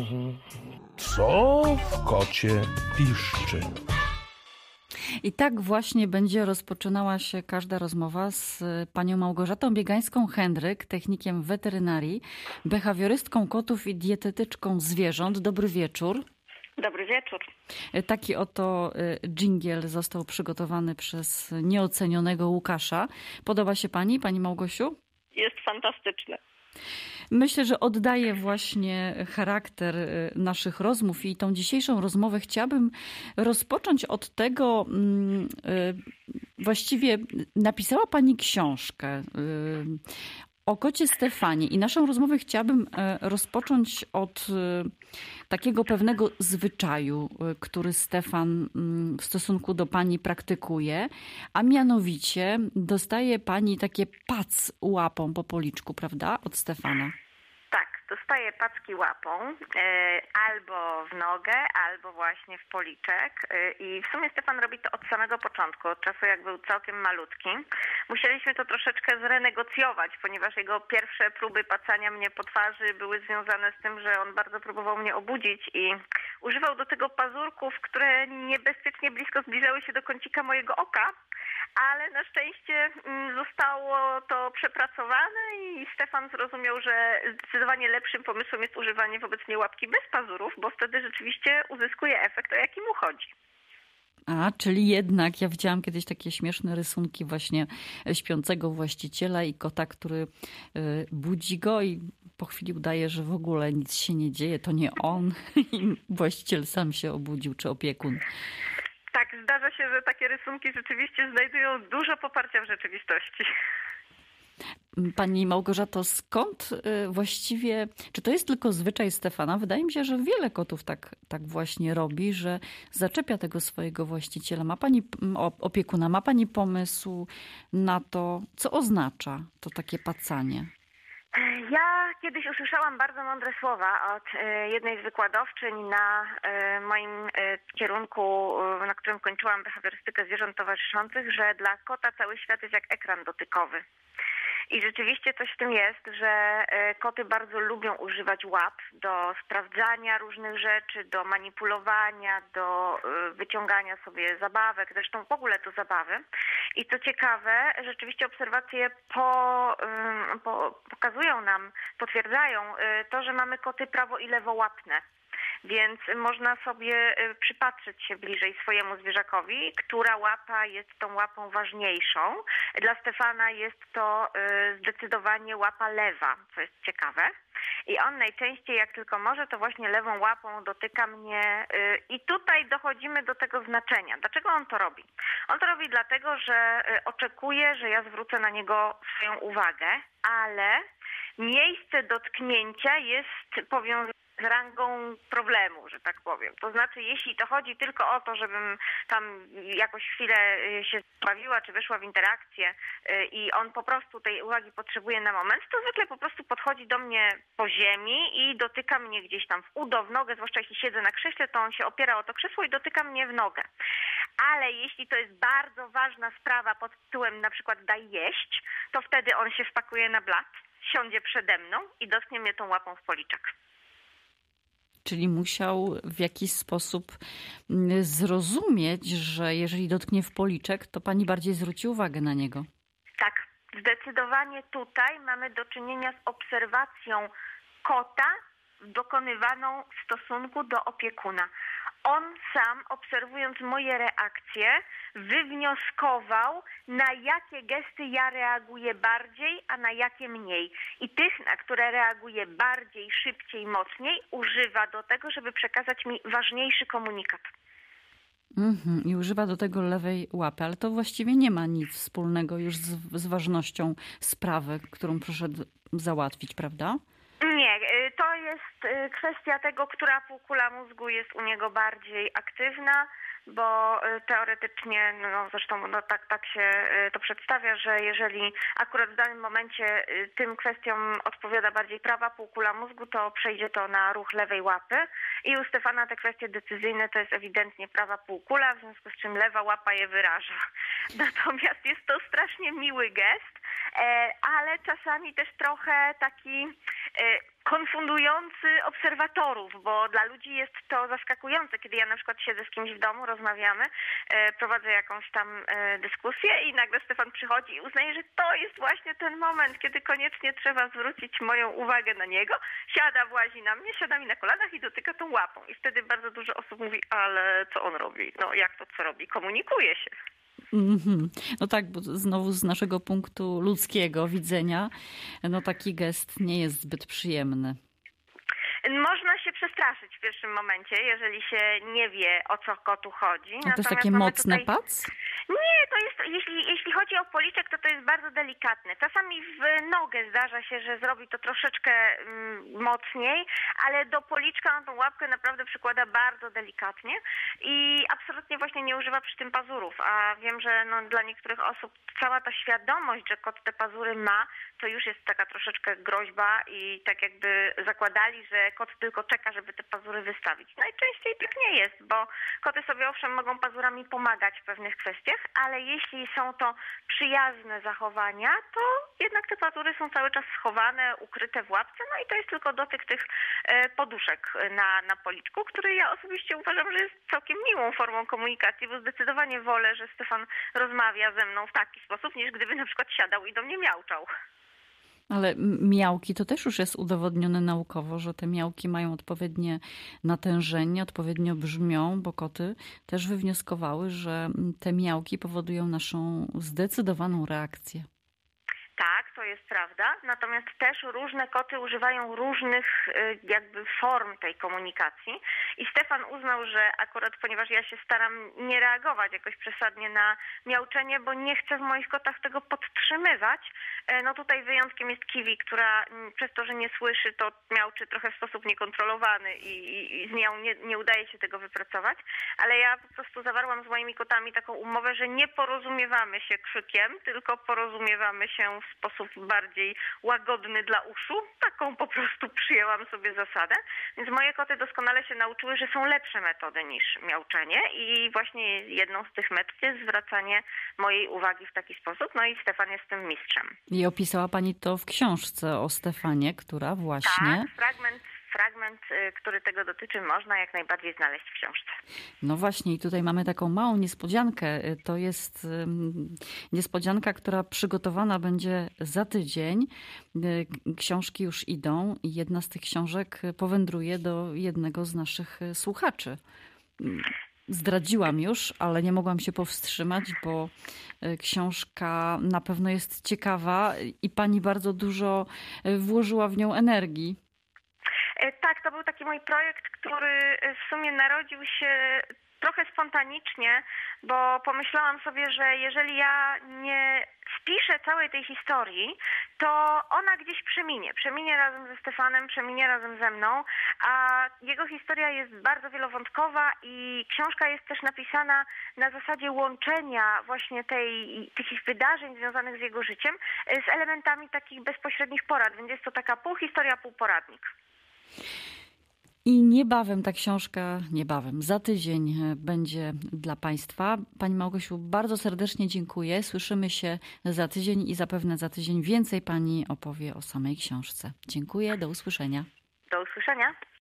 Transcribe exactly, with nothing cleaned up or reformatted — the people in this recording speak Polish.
Co w kocie piszczy? I tak właśnie będzie rozpoczynała się każda rozmowa z panią Małgorzatą Biegańską-Hendryk, technikiem weterynarii, behawiorystką kotów i dietetyczką zwierząt. Dobry wieczór. Dobry wieczór. Taki oto dżingiel został przygotowany przez nieocenionego Łukasza. Podoba się pani, pani Małgosiu? Jest fantastyczny. Myślę, że oddaje właśnie charakter naszych rozmów i tą dzisiejszą rozmowę chciałabym rozpocząć od tego, właściwie napisała pani książkę o kocie Stefanie i naszą rozmowę chciałabym rozpocząć od takiego pewnego zwyczaju, który Stefan w stosunku do pani praktykuje, a mianowicie dostaje pani takie pac łapą po policzku, prawda, od Stefana? Tak, dostaje packi łapą albo w nogę, albo właśnie w policzek i w sumie Stefan robi to od samego początku, od czasu jak był całkiem malutki. Musieliśmy to troszeczkę zrenegocjować, ponieważ jego pierwsze próby pacania mnie po twarzy były związane z tym, że on bardzo próbował mnie obudzić i używał do tego pazurków, które niebezpiecznie blisko zbliżały się do kącika mojego oka. Ale na szczęście zostało to przepracowane i Stefan zrozumiał, że zdecydowanie lepszym pomysłem jest używanie wobec mnie łapki bez pazurów, bo wtedy rzeczywiście uzyskuje efekt, o jaki mu chodzi. A, czyli jednak, ja widziałam kiedyś takie śmieszne rysunki właśnie śpiącego właściciela i kota, który budzi go i po chwili udaje, że w ogóle nic się nie dzieje, to nie on i właściciel sam się obudził, czy opiekun. Tak, zdarza się, że takie rysunki rzeczywiście znajdują dużo poparcia w rzeczywistości. Pani Małgorzato, skąd właściwie, czy to jest tylko zwyczaj Stefana? Wydaje mi się, że wiele kotów tak, tak właśnie robi, że zaczepia tego swojego właściciela. Ma pani opiekuna, ma pani pomysł na to, co oznacza to takie pacanie? Ja kiedyś usłyszałam bardzo mądre słowa od jednej z wykładowczyń na moim kierunku, na którym kończyłam behawiorystykę zwierząt towarzyszących, że dla kota cały świat jest jak ekran dotykowy. I rzeczywiście coś w tym jest, że koty bardzo lubią używać łap do sprawdzania różnych rzeczy, do manipulowania, do wyciągania sobie zabawek, zresztą w ogóle to zabawy. I co ciekawe, rzeczywiście obserwacje po, po, pokazują nam, potwierdzają to, że mamy koty prawo- i lewołapne. Więc można sobie przypatrzeć się bliżej swojemu zwierzakowi, która łapa jest tą łapą ważniejszą. Dla Stefana jest to zdecydowanie łapa lewa, co jest ciekawe. I on najczęściej, jak tylko może, to właśnie lewą łapą dotyka mnie i tutaj dochodzimy do tego znaczenia. Dlaczego on to robi? On to robi dlatego, że oczekuje, że ja zwrócę na niego swoją uwagę, ale miejsce dotknięcia jest powiązane z rangą problemu, że tak powiem. To znaczy, jeśli to chodzi tylko o to, żebym tam jakoś chwilę się bawiła, czy wyszła w interakcję i on po prostu tej uwagi potrzebuje na moment, to zwykle po prostu podchodzi do mnie po ziemi i dotyka mnie gdzieś tam w udo, w nogę, zwłaszcza jeśli siedzę na krześle, to on się opiera o to krzesło i dotyka mnie w nogę. Ale jeśli to jest bardzo ważna sprawa pod tytułem na przykład daj jeść, to wtedy on się wpakuje na blat, siądzie przede mną i dotknie mnie tą łapą w policzek. Czyli musiał w jakiś sposób zrozumieć, że jeżeli dotknie w policzek, to pani bardziej zwróci uwagę na niego. Tak, zdecydowanie tutaj mamy do czynienia z obserwacją kota dokonywaną w stosunku do opiekuna. On sam, obserwując moje reakcje, wywnioskował, na jakie gesty ja reaguję bardziej, a na jakie mniej. I tych, na które reaguję bardziej, szybciej, mocniej, używa do tego, żeby przekazać mi ważniejszy komunikat. Mm-hmm. I używa do tego lewej łapy, ale to właściwie nie ma nic wspólnego już z, z ważnością sprawy, którą przyszedł załatwić, prawda? Nie, to jest kwestia tego, która półkula mózgu jest u niego bardziej aktywna, bo teoretycznie, no zresztą no tak, tak się to przedstawia, że jeżeli akurat w danym momencie tym kwestiom odpowiada bardziej prawa półkula mózgu, to przejdzie to na ruch lewej łapy i u Stefana te kwestie decyzyjne to jest ewidentnie prawa półkula, w związku z czym lewa łapa je wyraża. Natomiast jest to strasznie miły gest, ale czasami też trochę taki konfundujący obserwatorów, bo dla ludzi jest to zaskakujące, kiedy ja na przykład siedzę z kimś w domu, rozmawiamy, prowadzę jakąś tam dyskusję i nagle Stefan przychodzi i uznaje, że to jest właśnie ten moment, kiedy koniecznie trzeba zwrócić moją uwagę na niego. Siada, włazi na mnie, siada mi na kolanach i dotyka tą łapą. I wtedy bardzo dużo osób mówi, ale co on robi? No jak to co robi? Komunikuje się. Mm-hmm. No tak, bo znowu z naszego punktu ludzkiego widzenia, no taki gest nie jest zbyt przyjemny. Można się przestraszyć w pierwszym momencie, jeżeli się nie wie, o co kotu chodzi. A to jest takie mocne tutaj... pac? Nie, to jest, jeśli, jeśli chodzi o policzek, to to jest bardzo delikatne. Czasami w nogę zdarza się, że zrobi to troszeczkę mm, mocniej, ale do policzka on tą łapkę naprawdę przykłada bardzo delikatnie i absolutnie właśnie nie używa przy tym pazurów. A wiem, że no, dla niektórych osób cała ta świadomość, że kot te pazury ma, to już jest taka troszeczkę groźba i tak jakby zakładali, że kot tylko czeka, żeby te pazury wystawić. Najczęściej tak nie jest, bo koty sobie owszem mogą pazurami pomagać w pewnych kwestiach, ale jeśli są to przyjazne zachowania, to jednak te pazury są cały czas schowane, ukryte w łapce, no i to jest tylko dotyk tych poduszek na, na policzku, który ja osobiście uważam, że jest całkiem miłą formą komunikacji, bo zdecydowanie wolę, że Stefan rozmawia ze mną w taki sposób, niż gdyby na przykład siadał i do mnie miauczał. Ale miałki to też już jest udowodnione naukowo, że te miałki mają odpowiednie natężenie, odpowiednio brzmią, bo koty też wywnioskowały, że te miałki powodują naszą zdecydowaną reakcję. Tak, to jest prawda, natomiast też różne koty używają różnych jakby form tej komunikacji i Stefan uznał, że akurat ponieważ ja się staram nie reagować jakoś przesadnie na miauczenie, bo nie chcę w moich kotach tego podtrzymywać, no tutaj wyjątkiem jest Kiwi, która przez to, że nie słyszy, to miauczy trochę w sposób niekontrolowany i, i, i z nią nie, nie udaje się tego wypracować, ale ja po prostu zawarłam z moimi kotami taką umowę, że nie porozumiewamy się krzykiem, tylko porozumiewamy się w sposób bardziej łagodny dla uszu. Taką po prostu przyjęłam sobie zasadę. Więc moje koty doskonale się nauczyły, że są lepsze metody niż miauczenie i właśnie jedną z tych metod jest zwracanie mojej uwagi w taki sposób. No i Stefan jest tym mistrzem. I opisała pani to w książce o Stefanie, która właśnie... Tak, fragment Fragment, który tego dotyczy, można jak najbardziej znaleźć w książce. No właśnie i tutaj mamy taką małą niespodziankę. To jest niespodzianka, która przygotowana będzie za tydzień. Książki już idą i jedna z tych książek powędruje do jednego z naszych słuchaczy. Zdradziłam już, ale nie mogłam się powstrzymać, bo książka na pewno jest ciekawa i pani bardzo dużo włożyła w nią energii. Tak, to był taki mój projekt, który w sumie narodził się trochę spontanicznie, bo pomyślałam sobie, że jeżeli ja nie spiszę całej tej historii, to ona gdzieś przeminie. Przeminie razem ze Stefanem, przeminie razem ze mną, a jego historia jest bardzo wielowątkowa i książka jest też napisana na zasadzie łączenia właśnie tej, tych wydarzeń związanych z jego życiem z elementami takich bezpośrednich porad, więc jest to taka pół historia, pół poradnik. I niebawem ta książka, niebawem, za tydzień będzie dla Państwa. Pani Małgosiu, bardzo serdecznie dziękuję. Słyszymy się za tydzień i zapewne za tydzień więcej Pani opowie o samej książce. Dziękuję, do usłyszenia. Do usłyszenia.